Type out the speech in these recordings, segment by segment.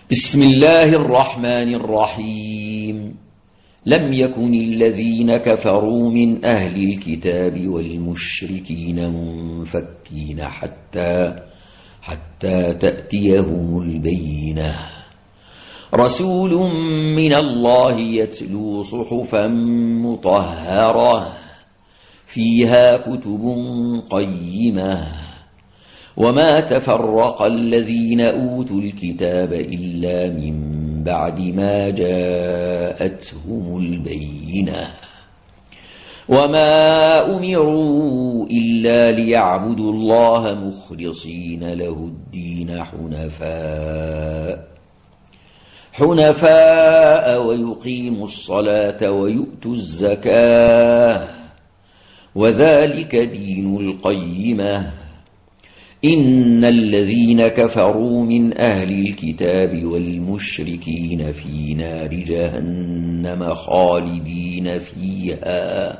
بسم الله الرحمن الرحيم لم يكن الذين كفروا من أهل الكتاب والمشركين منفكين حتى تأتيهم البينة رسول من الله يتلو صحفا مطهرة فيها كتب قيمة وما تفرق الذين أوتوا الكتاب إلا من بعد ما جاءتهم البينة وما أمروا إلا ليعبدوا الله مخلصين له الدين حنفاء ويقيموا الصلاة ويؤتوا الزكاة وذلك دين القيمة إن الذين كفروا من أهل الكتاب والمشركين في نار جهنم خالدين فيها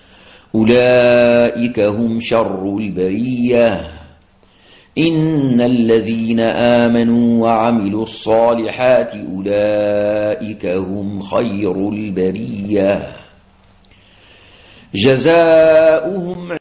أولئك هم شر البرية إن الذين آمنوا وعملوا الصالحات أولئك هم خير البرية جزاؤهم